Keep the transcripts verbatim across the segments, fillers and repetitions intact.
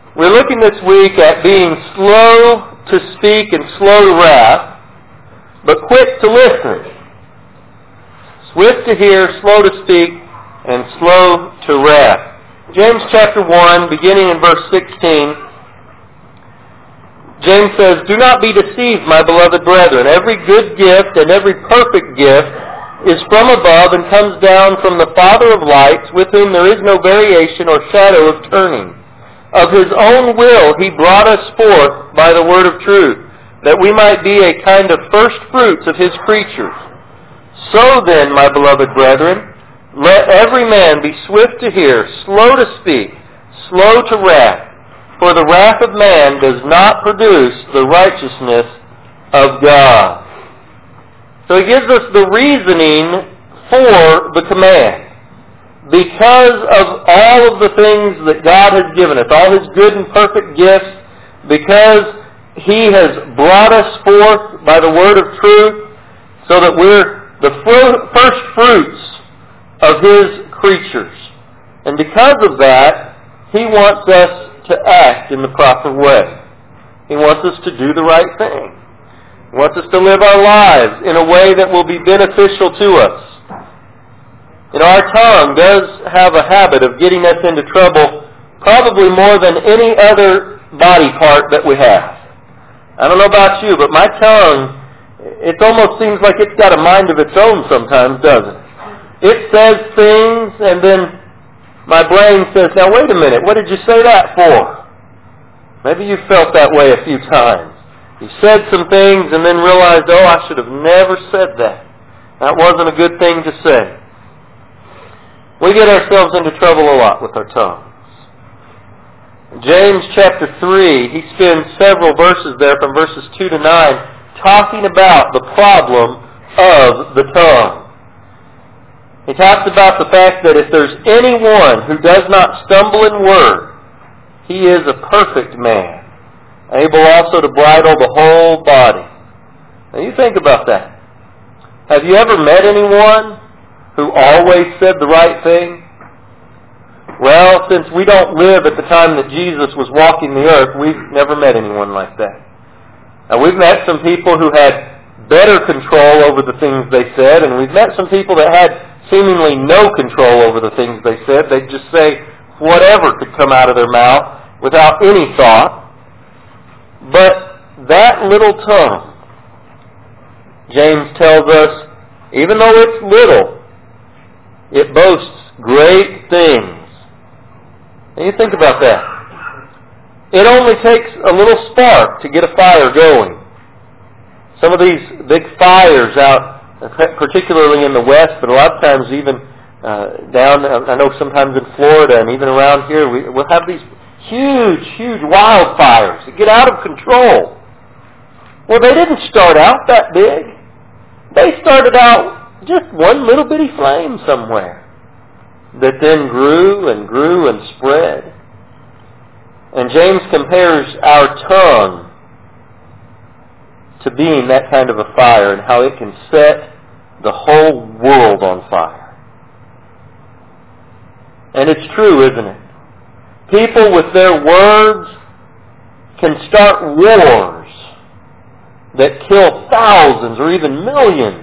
We're looking this week at being slow to speak and slow to wrath, but quick to listen. Swift to hear, slow to speak, and slow to wrath. James chapter one, beginning in verse sixteen, James says, "Do not be deceived, my beloved brethren. Every good gift and every perfect gift is from above and comes down from the Father of lights, with whom there is no variation or shadow of turning. Of His own will He brought us forth by the word of truth, that we might be a kind of first fruits of His creatures. So then, my beloved brethren, let every man be swift to hear, slow to speak, slow to wrath, for the wrath of man does not produce the righteousness of God." So he gives us the reasoning for the command. Because of all of the things that God has given us, all His good and perfect gifts, because He has brought us forth by the word of truth, so that we're the first fruits of His creatures. And because of that, He wants us to act in the proper way. He wants us to do the right thing. He wants us to live our lives in a way that will be beneficial to us. You know, our tongue does have a habit of getting us into trouble probably more than any other body part that we have. I don't know about you, but my tongue, it almost seems like it's got a mind of its own sometimes, doesn't it? It says things, and then my brain says, "Now wait a minute, what did you say that for?" Maybe you felt that way a few times. You said some things and then realized, oh, I should have never said that. That wasn't a good thing to say. We get ourselves into trouble a lot with our tongues. James chapter three, he spends several verses there from verses two to nine talking about the problem of the tongue. He talks about the fact that if there's anyone who does not stumble in word, he is a perfect man, able also to bridle the whole body. Now you think about that. Have you ever met anyone who always said the right thing? Well, since we don't live at the time that Jesus was walking the earth, we've never met anyone like that. Now we've met some people who had better control over the things they said, and we've met some people that had seemingly no control over the things they said. They'd just say whatever could come out of their mouth without any thought. But that little tongue, James tells us, even though it's little, it boasts great things. And you think about that. It only takes a little spark to get a fire going. Some of these big fires out, particularly in the West, but a lot of times even uh, down, I know sometimes in Florida and even around here, we, we'll have these huge, huge wildfires that get out of control. Well, they didn't start out that big. They started out just one little bitty flame somewhere that then grew and grew and spread. And James compares our tongue to being that kind of a fire and how it can set the whole world on fire. And it's true, isn't it? People with their words can start wars that kill thousands or even millions.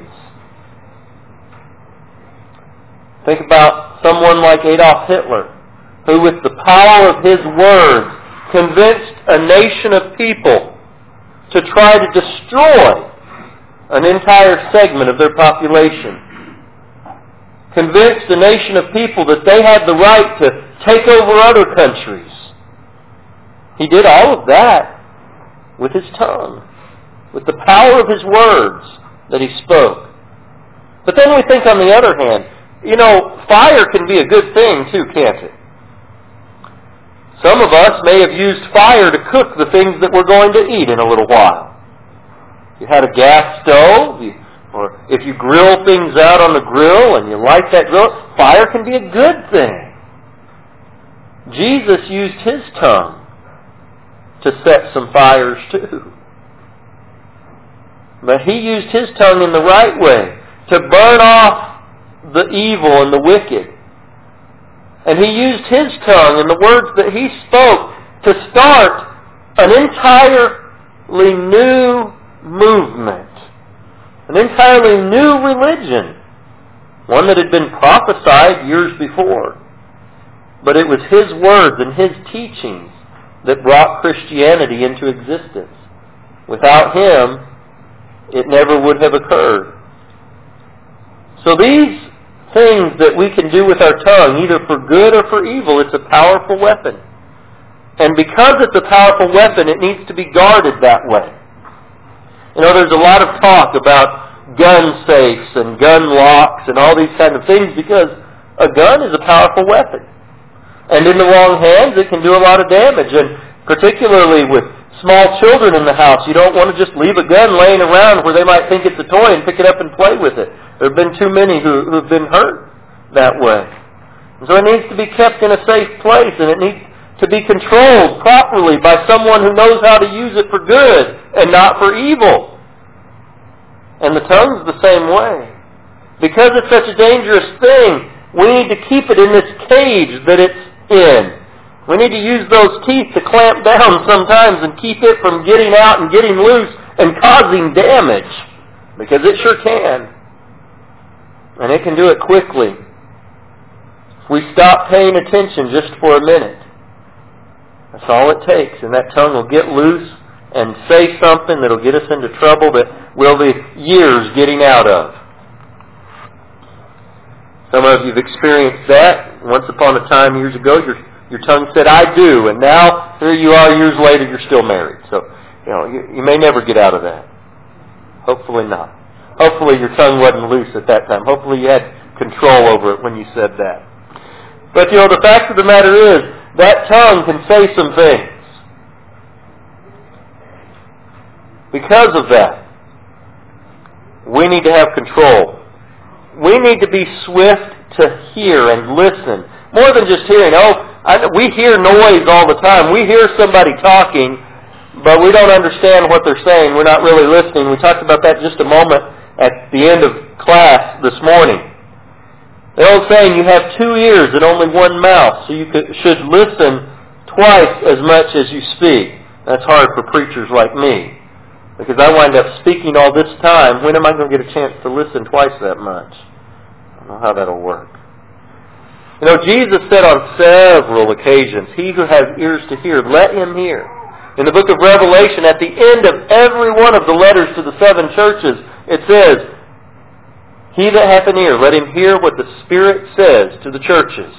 Think about someone like Adolf Hitler, who with the power of his words convinced a nation of people to try to destroy an entire segment of their population. Convinced a nation of people that they had the right to take over other countries. He did all of that with his tongue, with the power of his words that he spoke. But then we think on the other hand, you know, fire can be a good thing too, can't it? Some of us may have used fire to cook the things that we're going to eat in a little while. You had a gas stove, you, or if you grill things out on the grill and you light that grill, fire can be a good thing. Jesus used his tongue to set some fires too. But he used his tongue in the right way to burn off the evil and the wicked. And he used his tongue and the words that he spoke to start an entirely new movement, an entirely new religion, one that had been prophesied years before. But it was His words and His teachings that brought Christianity into existence. Without Him, it never would have occurred. So these things that we can do with our tongue, either for good or for evil, it's a powerful weapon. And because it's a powerful weapon, it needs to be guarded that way. You know, there's a lot of talk about gun safes and gun locks and all these kind of things because a gun is a powerful weapon. And in the wrong hands, it can do a lot of damage. And particularly with small children in the house, you don't want to just leave a gun laying around where they might think it's a toy and pick it up and play with it. There have been too many who have been hurt that way. And so it needs to be kept in a safe place, and it needs to be controlled properly by someone who knows how to use it for good and not for evil. And the tongue's the same way. Because it's such a dangerous thing, we need to keep it in this cage that it's in. We need to use those teeth to clamp down sometimes and keep it from getting out and getting loose and causing damage. Because it sure can. And it can do it quickly. If we stop paying attention just for a minute, that's all it takes. And that tongue will get loose and say something that will get us into trouble that we'll be years getting out of. Some of you have experienced that. Once upon a time, years ago, your your tongue said, "I do," and now here you are years later, you're still married. So, you know, you, you may never get out of that. Hopefully not. Hopefully your tongue wasn't loose at that time. Hopefully you had control over it when you said that. But, you know, the fact of the matter is, that tongue can say some things. Because of that, we need to have control. We need to be swift to hear and listen. More than just hearing. Oh, I, we hear noise all the time. We hear somebody talking, but we don't understand what they're saying. We're not really listening. We talked about that just a moment at the end of class this morning. The old saying, you have two ears and only one mouth, so you could, should listen twice as much as you speak. That's hard for preachers like me, because I wind up speaking all this time. When am I going to get a chance to listen twice that much? I don't know how that'll work. You know, Jesus said on several occasions, he who has ears to hear, let him hear. In the book of Revelation, at the end of every one of the letters to the seven churches, it says, he that hath an ear, let him hear what the Spirit says to the churches.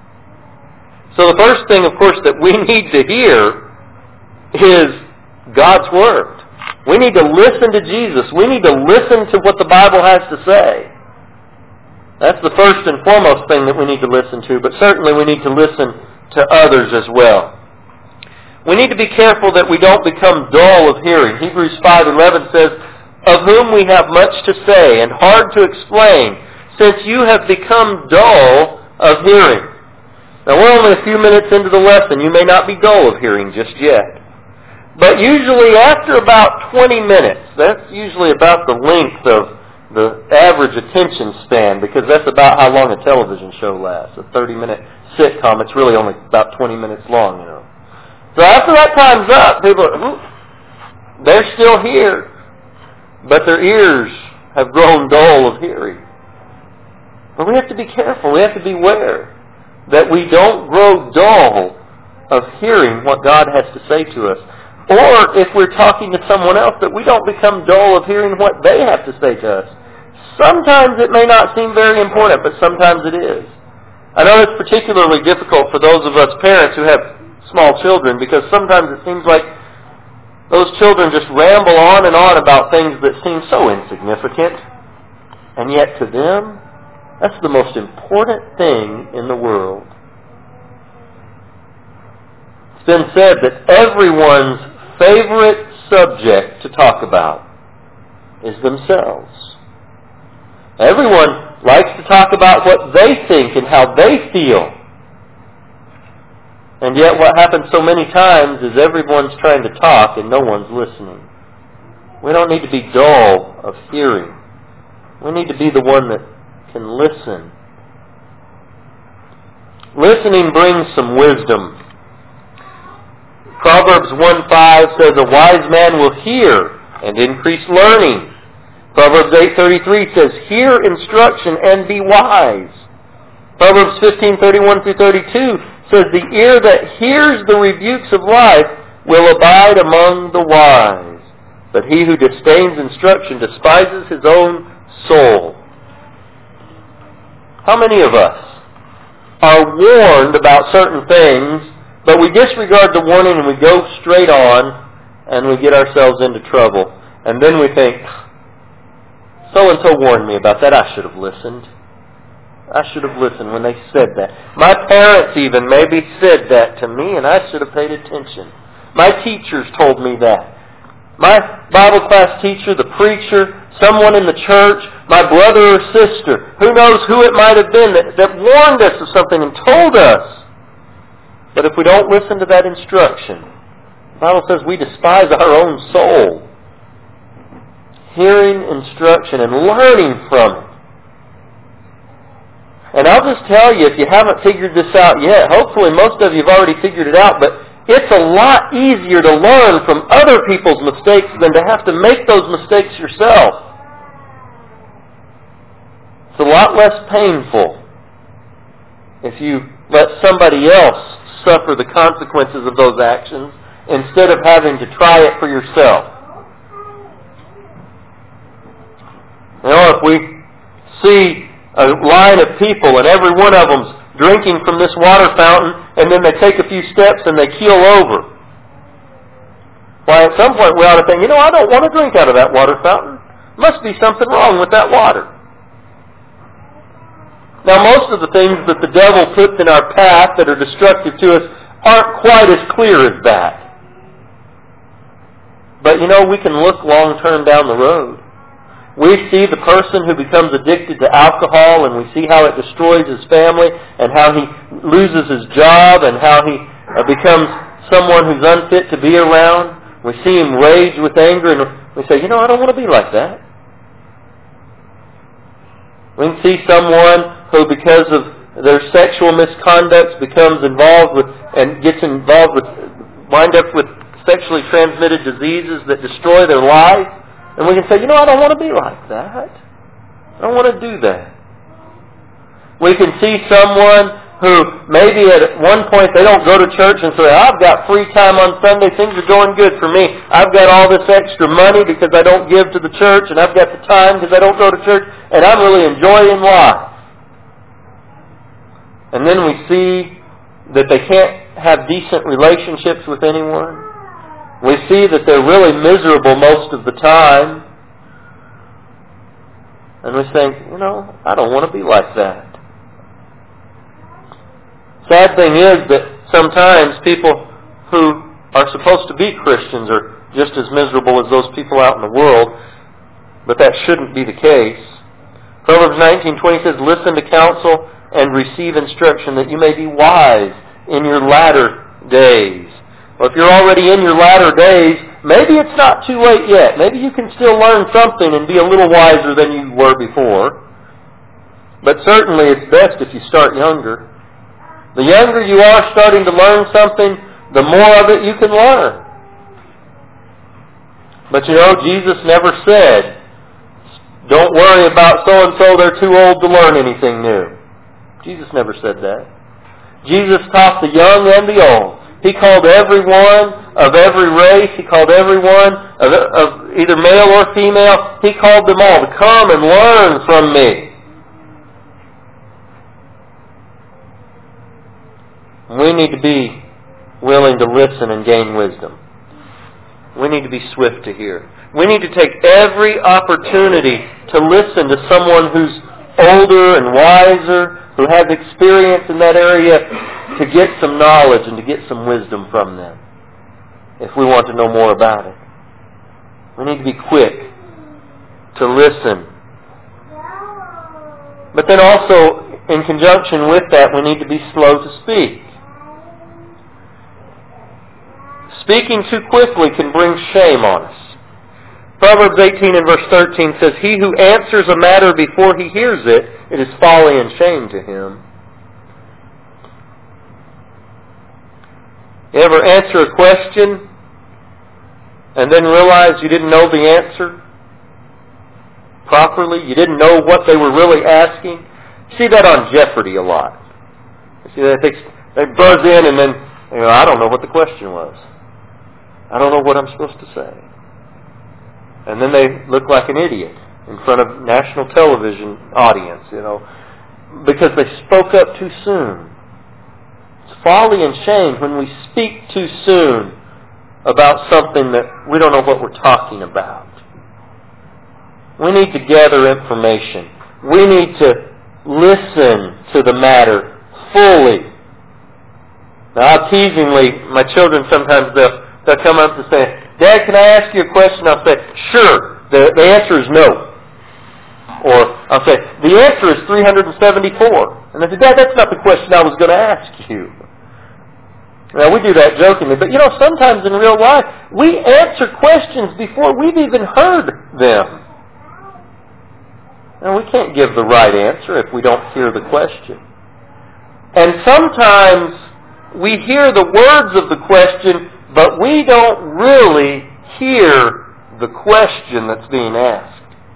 So the first thing, of course, that we need to hear is God's Word. We need to listen to Jesus. We need to listen to what the Bible has to say. That's the first and foremost thing that we need to listen to, but certainly we need to listen to others as well. We need to be careful that we don't become dull of hearing. Hebrews five eleven says, of whom we have much to say and hard to explain, since you have become dull of hearing. Now we're only a few minutes into the lesson. You may not be dull of hearing just yet. But usually after about twenty minutes, that's usually about the length of the average attention span, because that's about how long a television show lasts. A thirty-minute sitcom, it's really only about twenty minutes long, you know. So after that time's up, people are, they're still here, but their ears have grown dull of hearing. But we have to be careful. We have to beware that we don't grow dull of hearing what God has to say to us. Or if we're talking to someone else, that we don't become dull of hearing what they have to say to us. Sometimes it may not seem very important, but sometimes it is. I know it's particularly difficult for those of us parents who have small children, because sometimes it seems like those children just ramble on and on about things that seem so insignificant. And yet to them, that's the most important thing in the world. It's been said that everyone's favorite subject to talk about is themselves. Everyone likes to talk about what they think and how they feel. And yet what happens so many times is everyone's trying to talk and no one's listening. We don't need to be dull of hearing. We need to be the one that can listen. Listening brings some wisdom. Proverbs one five says, a wise man will hear and increase learning. Proverbs eight thirty-three says, hear instruction and be wise. Proverbs fifteen thirty-one through thirty-two says, the ear that hears the rebukes of life will abide among the wise. But he who disdains instruction despises his own soul. How many of us are warned about certain things, but we disregard the warning and we go straight on and we get ourselves into trouble? And then we think, so-and-so warned me about that. I should have listened. I should have listened when they said that. My parents even maybe said that to me, and I should have paid attention. My teachers told me that. My Bible class teacher, the preacher, someone in the church, my brother or sister, who knows who it might have been that, that warned us of something and told us. But if we don't listen to that instruction, the Bible says we despise our own soul. Hearing instruction and learning from it. And I'll just tell you, if you haven't figured this out yet, hopefully most of you have already figured it out, but it's a lot easier to learn from other people's mistakes than to have to make those mistakes yourself. It's a lot less painful if you let somebody else suffer the consequences of those actions instead of having to try it for yourself. You know, if we see a line of people and every one of them's drinking from this water fountain, and then they take a few steps and they keel over. Why, at some point we ought to think, you know, I don't want to drink out of that water fountain. Must be something wrong with that water. Now, most of the things that the devil puts in our path that are destructive to us aren't quite as clear as that. But, you know, we can look long-term down the road. We see the person who becomes addicted to alcohol, and we see how it destroys his family, and how he loses his job, and how he uh, becomes someone who's unfit to be around. We see him rage with anger, and we say, you know, I don't want to be like that. We can see someone who, because of their sexual misconduct, becomes involved with, and gets involved with, wind up with sexually transmitted diseases that destroy their life. And we can say, you know, I don't want to be like that. I don't want to do that. We can see someone who maybe at one point they don't go to church and say, I've got free time on Sunday, things are going good for me. I've got all this extra money because I don't give to the church, and I've got the time because I don't go to church, and I'm really enjoying life. And then we see that they can't have decent relationships with anyone. We see that they're really miserable most of the time. And we think, you know, I don't want to be like that. Sad thing is that sometimes people who are supposed to be Christians are just as miserable as those people out in the world. But that shouldn't be the case. Proverbs nineteen twenty says, listen to counsel and receive instruction that you may be wise in your latter days. Well, if you're already in your latter days, maybe it's not too late yet. Maybe you can still learn something and be a little wiser than you were before. But certainly it's best if you start younger. The younger you are starting to learn something, the more of it you can learn. But you know, Jesus never said, don't worry about so-and-so, they're too old to learn anything new. Jesus never said that. Jesus taught the young and the old. He called everyone of every race. He called everyone of, of either male or female. He called them all to come and learn from me. We need to be willing to listen and gain wisdom. We need to be swift to hear. We need to take every opportunity to listen to someone who's older and wiser, who has experience in that area, to get some knowledge and to get some wisdom from them if we want to know more about it. We need to be quick to listen. But then also, in conjunction with that, we need to be slow to speak. Speaking too quickly can bring shame on us. Proverbs eighteen and verse thirteen says, he who answers a matter before he hears it, it is folly and shame to him. You ever answer a question and then realize you didn't know the answer properly? You didn't know what they were really asking? You see that on Jeopardy a lot. You see that they, they buzz in and then, you know, I don't know what the question was. I don't know what I'm supposed to say. And then they look like an idiot in front of national television audience, you know, because they spoke up too soon. It's folly and shame when we speak too soon about something that we don't know what we're talking about. We need to gather information. We need to listen to the matter fully. Now, teasingly, my children sometimes they'll, they'll come up and say, Dad, can I ask you a question? I'll say, sure. The, the answer is no. Or I'll say, the answer is three hundred seventy-four. And they say, Dad, that's not the question I was going to ask you. Now, we do that jokingly, but you know, sometimes in real life, we answer questions before we've even heard them. And we can't give the right answer if we don't hear the question. And sometimes we hear the words of the question, but we don't really hear the question that's being asked.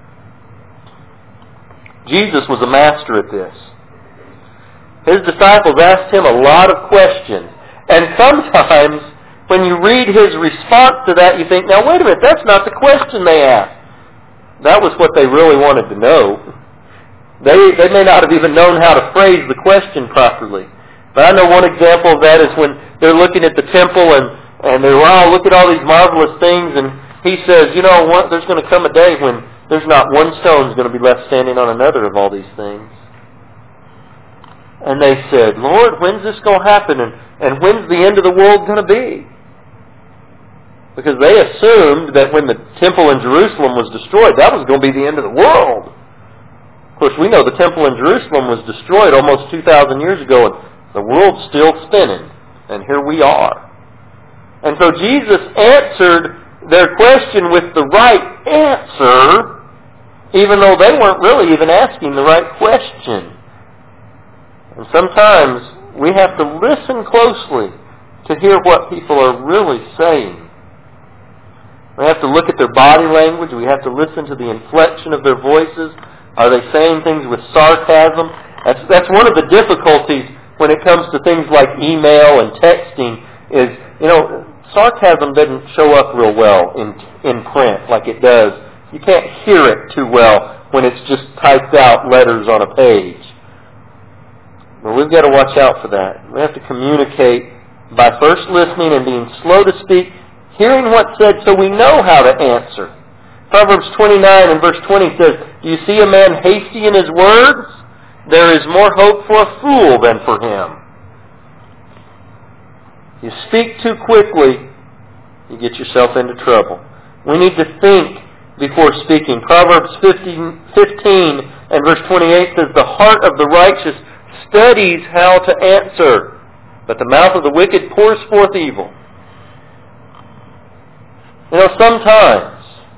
Jesus was a master at this. His disciples asked him a lot of questions. And sometimes, when you read his response to that, you think, now wait a minute, that's not the question they asked. That was what they really wanted to know. They, they may not have even known how to phrase the question properly. But I know one example of that is when they're looking at the temple and, and they're, wow, look at all these marvelous things. And he says, you know what, there's going to come a day when there's not one stone is going to be left standing on another of all these things. And they said, Lord, when's this going to happen? And, and when's the end of the world going to be? Because they assumed that when the temple in Jerusalem was destroyed, that was going to be the end of the world. Of course, we know the temple in Jerusalem was destroyed almost two thousand years ago, and the world's still spinning. And here we are. And so Jesus answered their question with the right answer, even though they weren't really even asking the right question. And sometimes we have to listen closely to hear what people are really saying. We have to look at their body language. We have to listen to the inflection of their voices. Are they saying things with sarcasm? That's, that's one of the difficulties when it comes to things like email and texting is, you know, sarcasm doesn't show up real well in in print like it does. You can't hear it too well when it's just typed out letters on a page. But we've got to watch out for that. We have to communicate by first listening and being slow to speak, hearing what's said so we know how to answer. Proverbs twenty-nine and verse twenty says, do you see a man hasty in his words? There is more hope for a fool than for him. You speak too quickly, you get yourself into trouble. We need to think before speaking. Proverbs fifteen, fifteen and verse twenty-eight says, the heart of the righteous studies how to answer, but the mouth of the wicked pours forth evil. You know, sometimes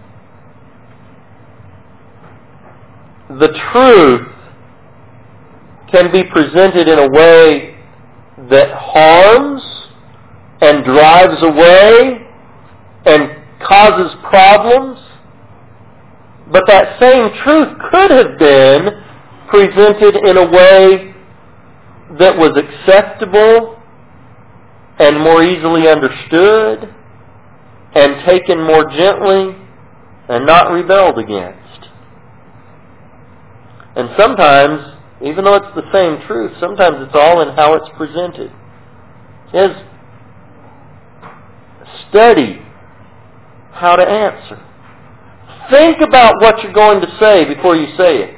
the truth can be presented in a way that harms and drives away and causes problems, but that same truth could have been presented in a way that was acceptable and more easily understood and taken more gently and not rebelled against. And sometimes, even though it's the same truth, sometimes it's all in how it's presented. It is study how to answer. Think about what you're going to say before you say it.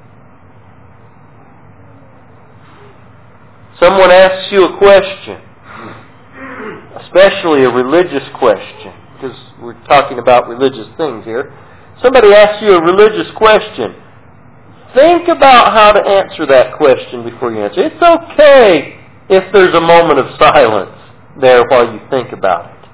Someone asks you a question, especially a religious question, because we're talking about religious things here. Somebody asks you a religious question. Think about how to answer that question before you answer. It's okay if there's a moment of silence there while you think about it.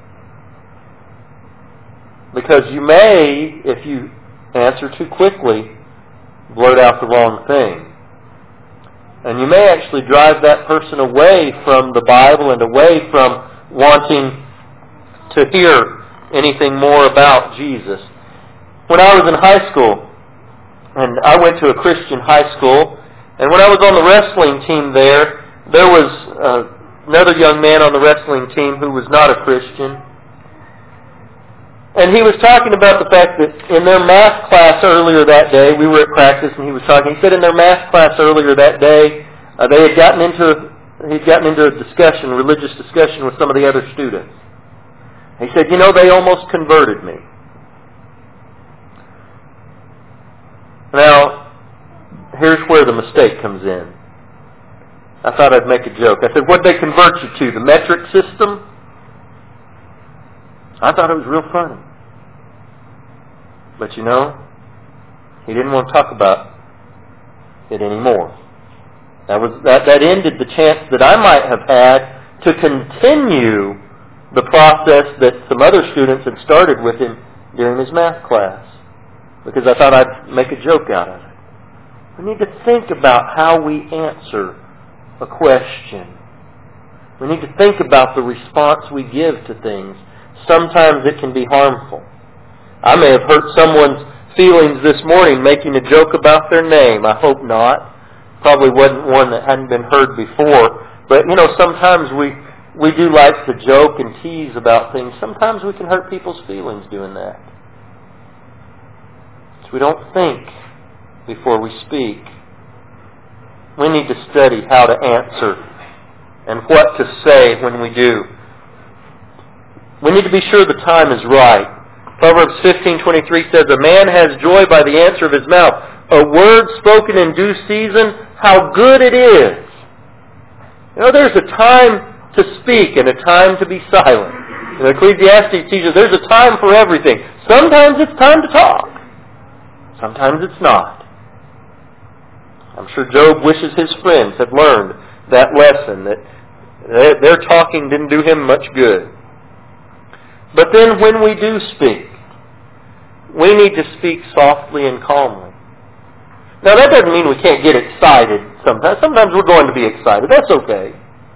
Because you may, if you answer too quickly, blurt out the wrong thing. And you may actually drive that person away from the Bible and away from wanting to hear anything more about Jesus. When I was in high school, and I went to a Christian high school, and when I was on the wrestling team there, there was uh, another young man on the wrestling team who was not a Christian. And he was talking about the fact that in their math class earlier that day, we were at practice, and he was talking, he said in their math class earlier that day, uh, they had gotten into he'd gotten into a discussion, a religious discussion with some of the other students. He said, you know, they almost converted me. Now, here's where the mistake comes in. I thought I'd make a joke. I said, what'd they convert you to, the metric system? I thought it was real funny. But you know, he didn't want to talk about it anymore. That was that, that ended the chance that I might have had to continue the process that some other students had started with him during his math class. Because I thought I'd make a joke out of it. We need to think about how we answer a question. We need to think about the response we give to things. Sometimes it can be harmful. I may have hurt someone's feelings this morning making a joke about their name. I hope not. Probably wasn't one that hadn't been heard before. But, you know, sometimes we, we do like to joke and tease about things. Sometimes we can hurt people's feelings doing that. So we don't think before we speak. We need to study how to answer and what to say when we do. We need to be sure the time is right. Proverbs fifteen twenty-three says, a man has joy by the answer of his mouth. A word spoken in due season, how good it is. You know, there's a time to speak and a time to be silent. In Ecclesiastes teaches there's a time for everything. Sometimes it's time to talk. Sometimes it's not. I'm sure Job wishes his friends had learned that lesson, that their talking didn't do him much good. But then when we do speak, we need to speak softly and calmly. Now that doesn't mean we can't get excited sometimes. Sometimes we're going to be excited. That's okay.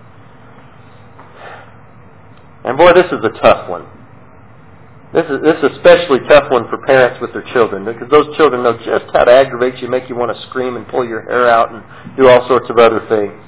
And boy, this is a tough one. This is, this is especially tough one for parents with their children, because those children know just how to aggravate you, make you want to scream and pull your hair out and do all sorts of other things.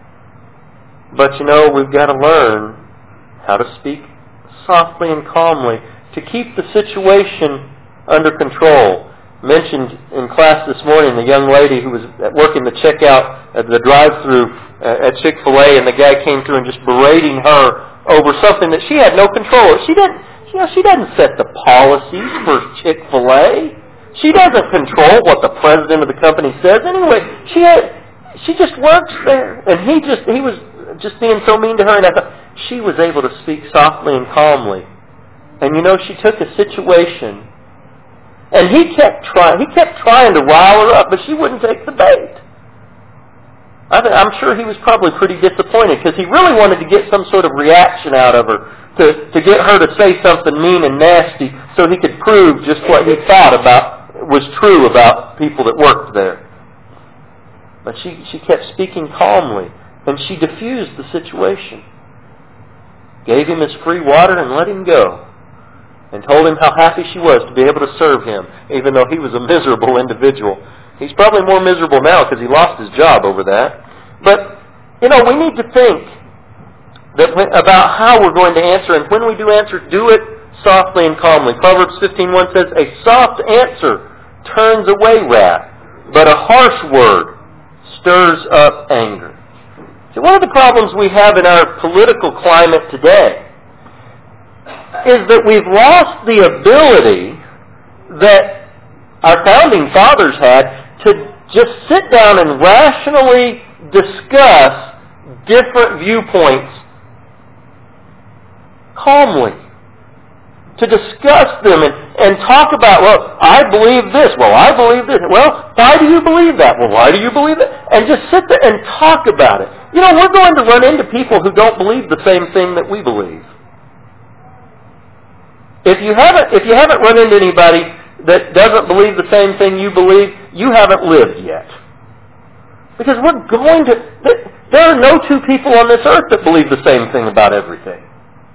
But you know, we've got to learn how to speak softly and calmly to keep the situation under control. Mentioned in class this morning the young lady who was working the checkout at the drive-thru at Chick-fil-A, and the guy came through and just berating her over something that she had no control of. She didn't, you know, she doesn't set the policies for Chick-fil-A. She doesn't control what the president of the company says. Anyway, she had, she just works there, and he just he was just being so mean to her. And I thought she was able to speak softly and calmly, and you know, she took a situation. And he kept trying. He kept trying to rile her up, but she wouldn't take the bait. I th- I'm sure he was probably pretty disappointed, because he really wanted to get some sort of reaction out of her, to to get her to say something mean and nasty, so he could prove just what he thought about was true about people that worked there. But she she kept speaking calmly, and she diffused the situation, gave him his free water, and let him go. And told him how happy she was to be able to serve him, even though he was a miserable individual. He's probably more miserable now because he lost his job over that. But, you know, we need to think that when, about how we're going to answer, and when we do answer, do it softly and calmly. Proverbs fifteen one says, a soft answer turns away wrath, but a harsh word stirs up anger. See, one of the problems we have in our political climate today is that we've lost the ability that our founding fathers had to just sit down and rationally discuss different viewpoints calmly. To discuss them and, and talk about, well, I believe this, well, I believe this. Well, why do you believe that? Well, why do you believe it? And just sit there and talk about it. You know, we're going to run into people who don't believe the same thing that we believe. If you haven't, if you haven't run into anybody that doesn't believe the same thing you believe, you haven't lived yet. Because we're going to, there are no two people on this earth that believe the same thing about everything.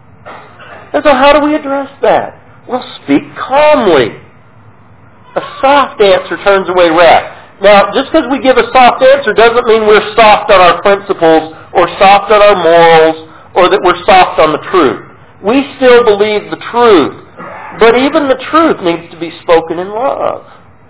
And so how do we address that? Well, speak calmly. A soft answer turns away wrath. Now, just because we give a soft answer doesn't mean we're soft on our principles or soft on our morals or that we're soft on the truth. We still believe the truth, but even the truth needs to be spoken in love.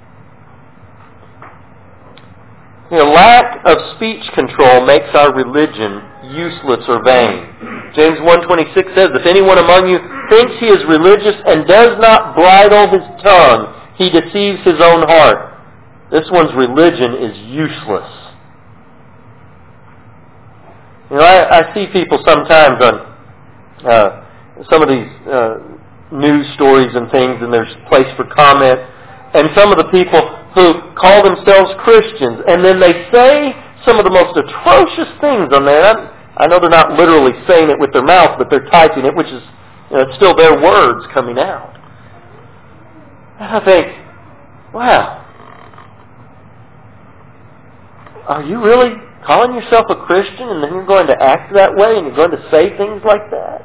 You know, lack of speech control makes our religion useless or vain. James one twenty-six says, if anyone among you thinks he is religious and does not bridle his tongue, he deceives his own heart. This one's religion is useless. You know, I, I see people sometimes on uh, some of these uh, news stories and things, and there's place for comment, and some of the people who call themselves Christians, and then they say some of the most atrocious things on there. I, I know they're not literally saying it with their mouth, but they're typing it, which is, you know, it's still their words coming out. And I think, wow. Are you really calling yourself a Christian and then you're going to act that way and you're going to say things like that?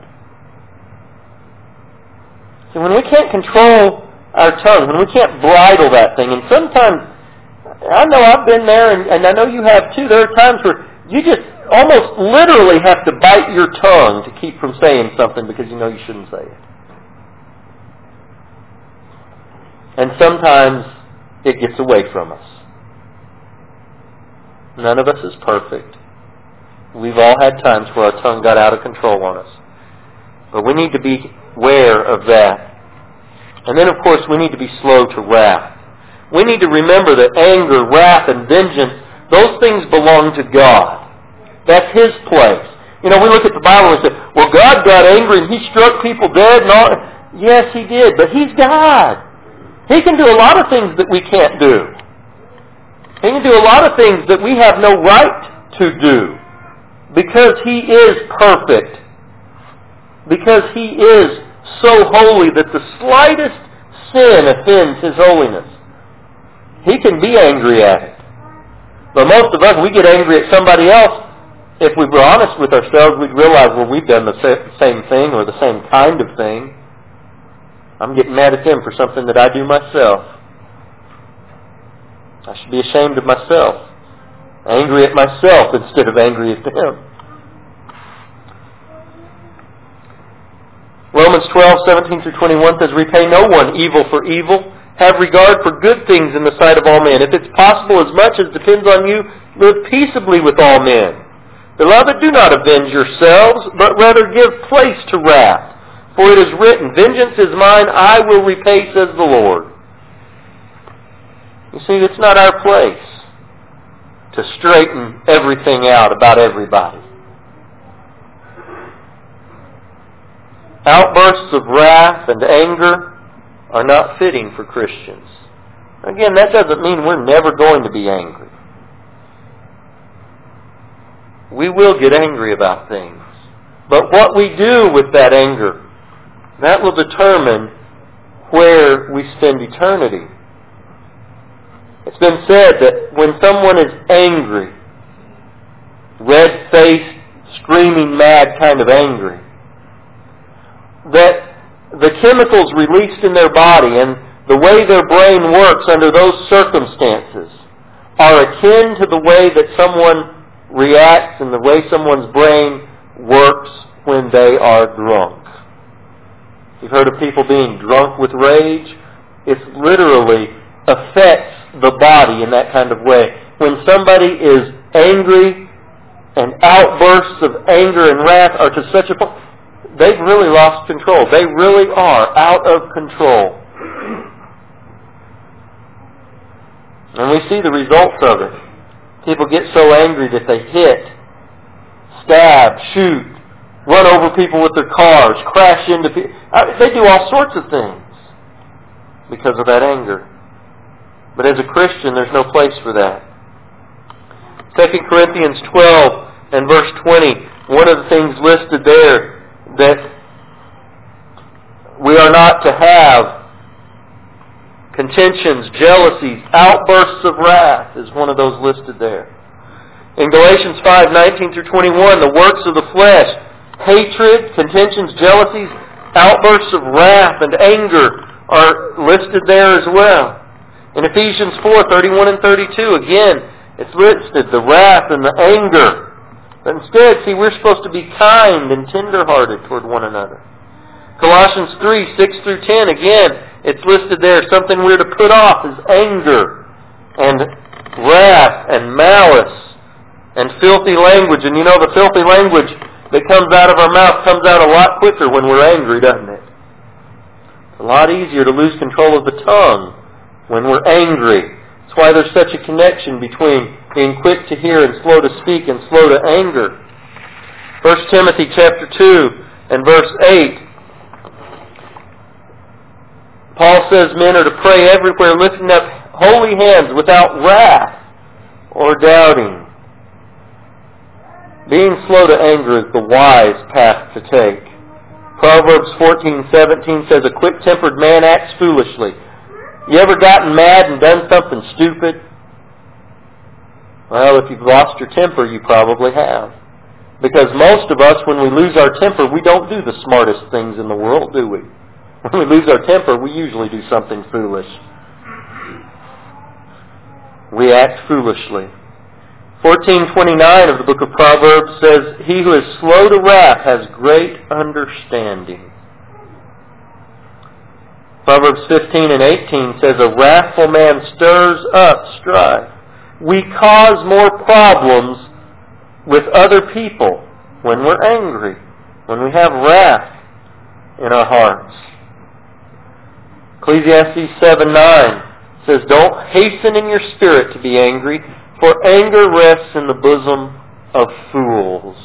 See, when we can't control our tongue, when we can't bridle that thing, and sometimes, I know I've been there and, and I know you have too, there are times where you just almost literally have to bite your tongue to keep from saying something because you know you shouldn't say it. And sometimes it gets away from us. None of us is perfect. We've all had times where our tongue got out of control on us. But we need to be aware of that. And then, of course, we need to be slow to wrath. We need to remember that anger, wrath, and vengeance, those things belong to God. That's His place. You know, we look at the Bible and say, well, God got angry and He struck people dead and all. Yes, He did, but He's God. He can do a lot of things that we can't do. He can do a lot of things that we have no right to do because He is perfect. Because He is so holy that the slightest sin offends His holiness. He can be angry at it. But most of us, we get angry at somebody else. If we were honest with ourselves, we'd realize, well, we've done the same thing or the same kind of thing. I'm getting mad at them for something that I do myself. I should be ashamed of myself. Angry at myself instead of angry at them. Romans twelve, seventeen through twenty-one says, repay no one evil for evil. Have regard for good things in the sight of all men. If it's possible, as much as depends on you, live peaceably with all men. Beloved, do not avenge yourselves, but rather give place to wrath. For it is written, vengeance is mine, I will repay, says the Lord. You see, it's not our place to straighten everything out about everybody. Outbursts of wrath and anger are not fitting for Christians. Again, that doesn't mean we're never going to be angry. We will get angry about things. But what we do with that anger, that will determine where we spend eternity. It's been said that when someone is angry, red-faced, screaming mad kind of angry, that the chemicals released in their body and the way their brain works under those circumstances are akin to the way that someone reacts and the way someone's brain works when they are drunk. You've heard of people being drunk with rage? It literally affects the body in that kind of way. When somebody is angry and outbursts of anger and wrath are to such a point, they've really lost control. They really are out of control. And we see the results of it. People get so angry that they hit, stab, shoot, run over people with their cars, crash into people. They do all sorts of things because of that anger. But as a Christian, there's no place for that. Second Corinthians twelve and verse twenty, one of the things listed there that we are not to have contentions, jealousies, outbursts of wrath is one of those listed there. In Galatians five, nineteen through twenty-one, the works of the flesh, hatred, contentions, jealousies, Outbursts of wrath and anger are listed there as well. In Ephesians four, thirty-one and thirty-two, again, it's listed, the wrath and the anger. But instead, see, we're supposed to be kind and tender-hearted toward one another. Colossians three, six through ten, again, it's listed there. Something we're to put off is anger and wrath and malice and filthy language. And you know, the filthy language that comes out of our mouth comes out a lot quicker when we're angry, doesn't it? It's a lot easier to lose control of the tongue when we're angry. That's why there's such a connection between being quick to hear and slow to speak and slow to anger. First Timothy chapter two and verse eight. Paul says men are to pray everywhere, lifting up holy hands without wrath or doubting. Being slow to anger is the wise path to take. Proverbs fourteen seventeen says, a quick-tempered man acts foolishly. You ever gotten mad and done something stupid? Well, if you've lost your temper, you probably have. Because most of us, when we lose our temper, we don't do the smartest things in the world, do we? When we lose our temper, we usually do something foolish. We act foolishly. fourteen twenty-nine of the book of Proverbs says, he who is slow to wrath has great understanding. Proverbs fifteen and eighteen says, a wrathful man stirs up strife. We cause more problems with other people when we're angry, when we have wrath in our hearts. Ecclesiastes seven nine says, don't hasten in your spirit to be angry, for anger rests in the bosom of fools.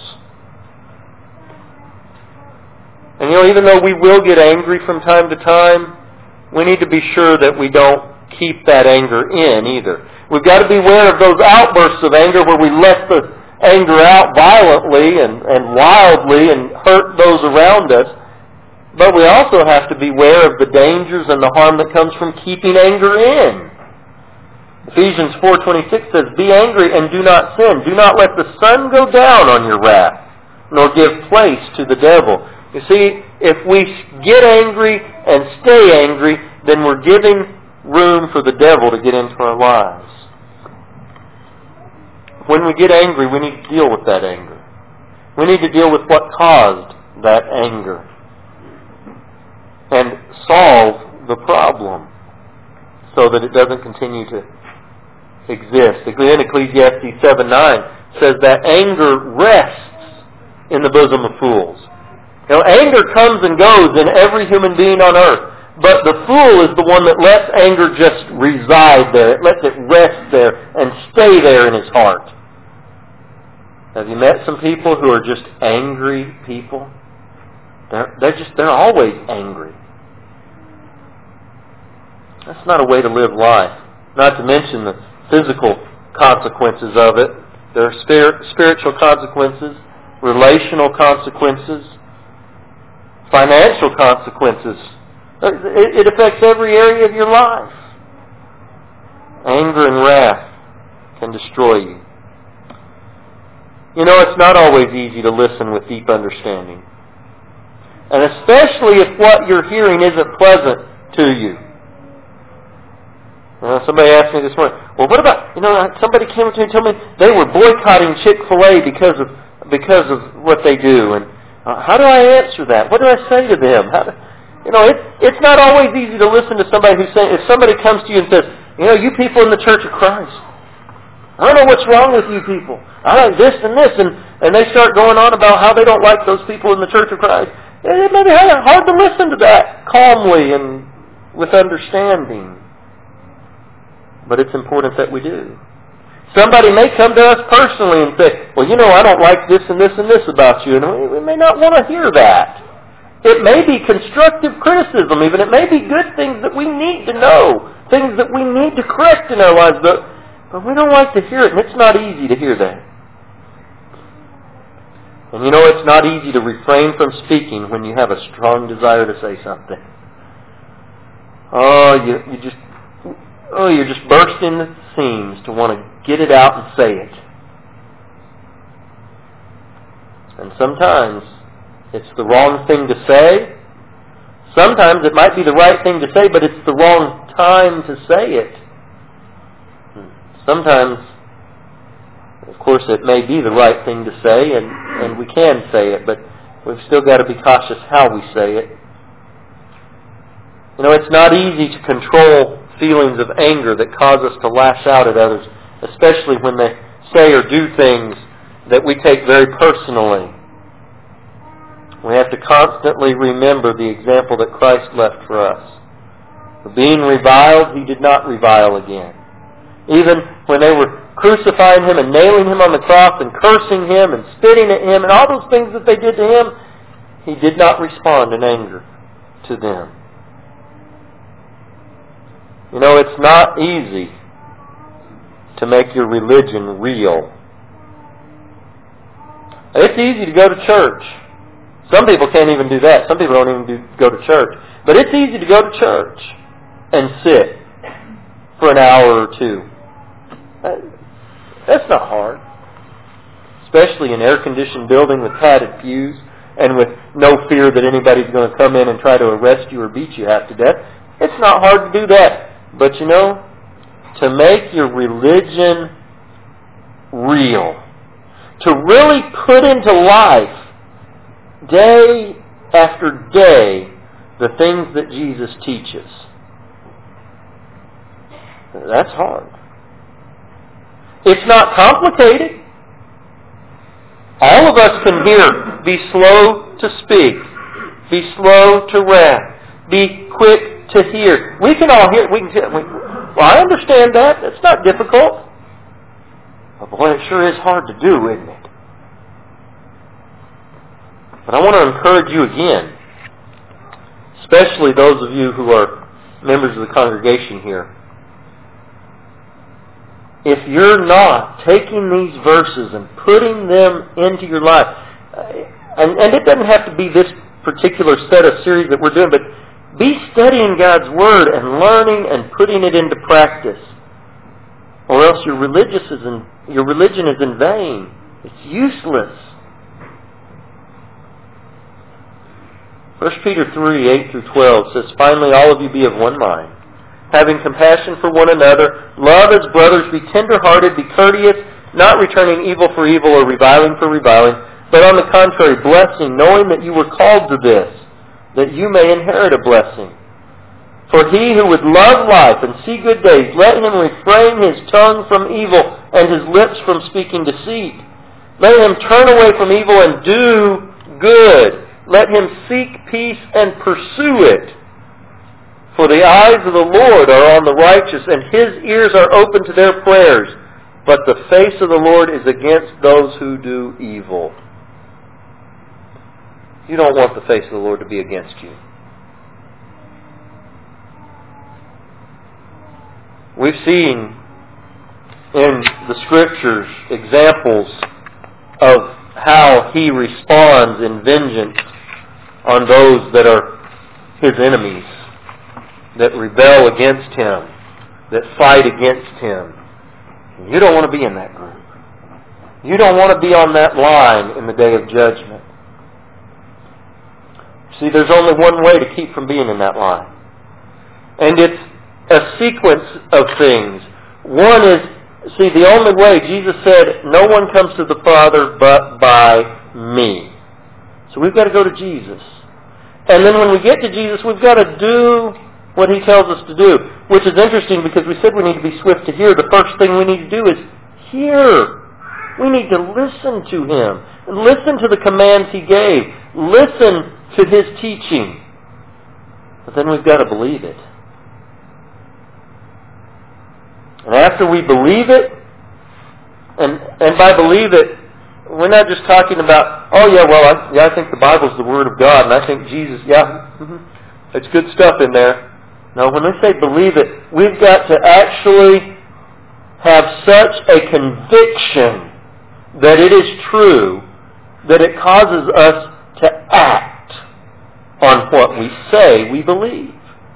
And you know, even though we will get angry from time to time, we need to be sure that we don't keep that anger in either. We've got to be aware of those outbursts of anger where we let the anger out violently and, and wildly and hurt those around us. But we also have to be aware of the dangers and the harm that comes from keeping anger in. Ephesians four twenty-six says, be angry and do not sin. Do not let the sun go down on your wrath, nor give place to the devil. You see, if we get angry and stay angry, then we're giving room for the devil to get into our lives. When we get angry, we need to deal with that anger. We need to deal with what caused that anger and solve the problem so that it doesn't continue to exist. Again, Ecclesiastes seven nine says that anger rests in the bosom of fools. Now, anger comes and goes in every human being on earth, but the fool is the one that lets anger just reside there. It lets it rest there and stay there in his heart. Have you met some people who are just angry people? They're, they're just, they're always angry. That's not a way to live life. Not to mention the physical consequences of it. There are spirit, spiritual consequences, relational consequences, financial consequences. It, it affects every area of your life. Anger and wrath can destroy you. You know, it's not always easy to listen with deep understanding. And especially if what you're hearing isn't pleasant to you. Uh, somebody asked me this morning, well, what about, you know, somebody came up to me and told me they were boycotting Chick-fil-A because of because of what they do. And uh, how do I answer that? What do I say to them? How do, you know, it, it's not always easy to listen to somebody who's saying, if somebody comes to you and says, you know, you people in the Church of Christ, I don't know what's wrong with you people. I like this and this. And, and they start going on about how they don't like those people in the Church of Christ. It may be hard to listen to that calmly and with understanding. But it's important that we do. Somebody may come to us personally and say, well, you know, I don't like this and this and this about you. And we may not want to hear that. It may be constructive criticism even. It may be good things that we need to know, things that we need to correct in our lives. But, but we don't like to hear it, and it's not easy to hear that. And you know, it's not easy to refrain from speaking when you have a strong desire to say something. Oh, you, you just... Oh, you're just bursting at the seams to want to get it out and say it. And sometimes it's the wrong thing to say, Sometimes it might be the right thing to say, but it's the wrong time to say it. Sometimes, of course, it may be the right thing to say, and, and we can say it, but we've still got to be cautious how we say it. You know, it's not easy to control feelings of anger that cause us to lash out at others, especially when they say or do things that we take very personally. We have to constantly remember the example that Christ left for us. For being reviled, He did not revile again. Even when they were crucifying Him and nailing Him on the cross and cursing Him and spitting at Him and all those things that they did to Him, He did not respond in anger to them. You know, it's not easy to make your religion real. It's easy to go to church. Some people can't even do that. Some people don't even do, go to church. But it's easy to go to church and sit for an hour or two. That's not hard. Especially in an air-conditioned building with padded pews and with no fear that anybody's going to come in and try to arrest you or beat you half to death. It's not hard to do that. But you know, to make your religion real, to really put into life day after day the things that Jesus teaches, that's hard. It's not complicated. All of us can hear, be slow to speak, be slow to wrath, be quick to hear. We can all hear. We can. We, well, I understand that. It's not difficult. But boy, it sure is hard to do, isn't it? But I want to encourage you again, especially those of you who are members of the congregation here. If you're not taking these verses and putting them into your life, and, and it doesn't have to be this particular set of series that we're doing, but be studying God's Word and learning and putting it into practice. Or else your, religious is in, your religion is in vain. It's useless. First Peter three, eight through twelve says, "Finally all of you be of one mind, having compassion for one another, love as brothers, be tender-hearted, be courteous, not returning evil for evil or reviling for reviling, but on the contrary, blessing, knowing that you were called to this, that you may inherit a blessing. For he who would love life and see good days, let him refrain his tongue from evil and his lips from speaking deceit. Let him turn away from evil and do good. Let him seek peace and pursue it. For the eyes of the Lord are on the righteous, and His ears are open to their prayers. But the face of the Lord is against those who do evil." You don't want the face of the Lord to be against you. We've seen in the Scriptures examples of how He responds in vengeance on those that are His enemies, that rebel against Him, that fight against Him. You don't want to be in that group. You don't want to be on that line in the day of judgment. See, there's only one way to keep from being in that line. And it's a sequence of things. One is, see, the only way, Jesus said, no one comes to the Father but by me. So we've got to go to Jesus. And then when we get to Jesus, we've got to do what He tells us to do. Which is interesting because we said we need to be swift to hear. The first thing we need to do is hear. We need to listen to Him. And listen to the commands He gave. Listen to His teaching. But then we've got to believe it. And after we believe it, and and by believe it, we're not just talking about, oh yeah, well, I, yeah, I think the Bible's the Word of God, and I think Jesus, yeah, mm-hmm, it's good stuff in there. No, when we say believe it, we've got to actually have such a conviction that it is true that it causes us to act on what we say we believe.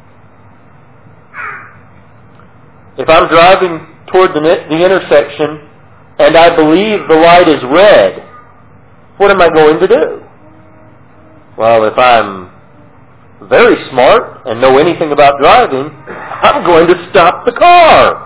If I'm driving toward the, the intersection and I believe the light is red, what am I going to do? Well, if I'm very smart and know anything about driving, I'm going to stop the car.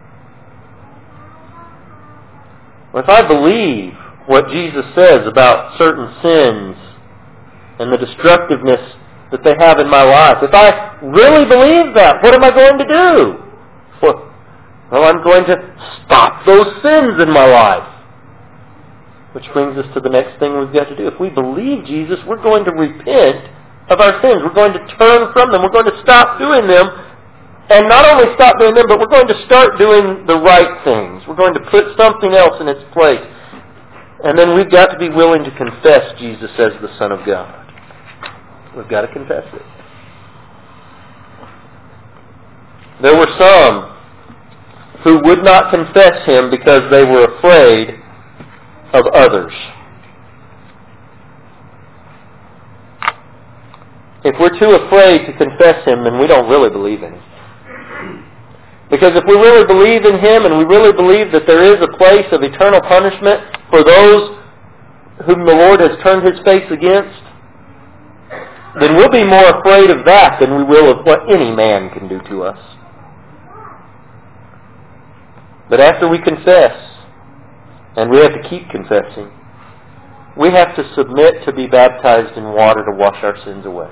Well, if I believe what Jesus says about certain sins and the destructiveness that they have in my life, if I really believe that, what am I going to do? Well, well, I'm going to stop those sins in my life. Which brings us to the next thing we've got to do. If we believe Jesus, we're going to repent of our sins. We're going to turn from them. We're going to stop doing them. And not only stop doing them, but we're going to start doing the right things. We're going to put something else in its place. And then we've got to be willing to confess Jesus as the Son of God. We've got to confess it. There were some who would not confess Him because they were afraid of others. If we're too afraid to confess Him, then we don't really believe in Him. Because if we really believe in Him and we really believe that there is a place of eternal punishment for those whom the Lord has turned His face against, then we'll be more afraid of that than we will of what any man can do to us. But after we confess, and we have to keep confessing, we have to submit to be baptized in water to wash our sins away.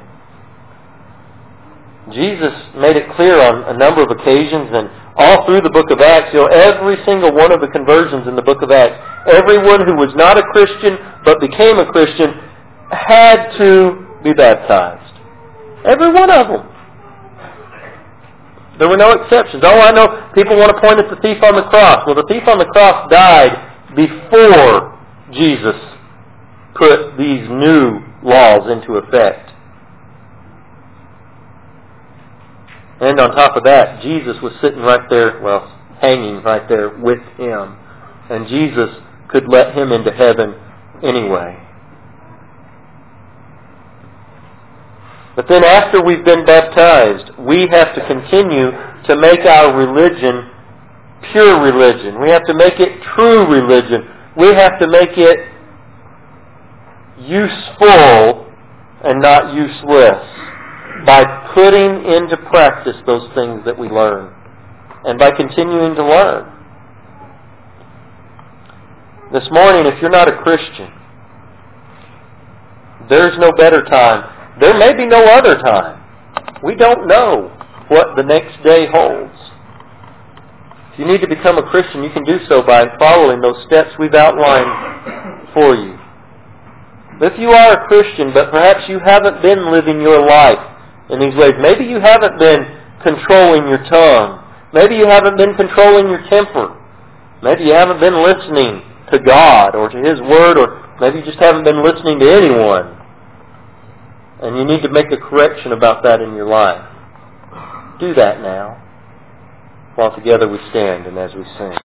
Jesus made it clear on a number of occasions, and all through the book of Acts, you know, every single one of the conversions in the book of Acts, everyone who was not a Christian but became a Christian had to be baptized. Every one of them. There were no exceptions. Oh, I know people want to point at the thief on the cross. Well, the thief on the cross died before Jesus put these new laws into effect. And on top of that, Jesus was sitting right there, well, hanging right there with him. And Jesus could let him into heaven anyway. But then after we've been baptized, we have to continue to make our religion pure religion. We have to make it true religion. We have to make it useful and not useless by putting into practice those things that we learn and by continuing to learn. This morning, if you're not a Christian, there's no better time. There may be no other time. We don't know what the next day holds. If you need to become a Christian, you can do so by following those steps we've outlined for you. But if you are a Christian, but perhaps you haven't been living your life in these ways, maybe you haven't been controlling your tongue. Maybe you haven't been controlling your temper. Maybe you haven't been listening to God or to His Word, or maybe you just haven't been listening to anyone. And you need to make a correction about that in your life. Do that now, while together we stand and as we sing.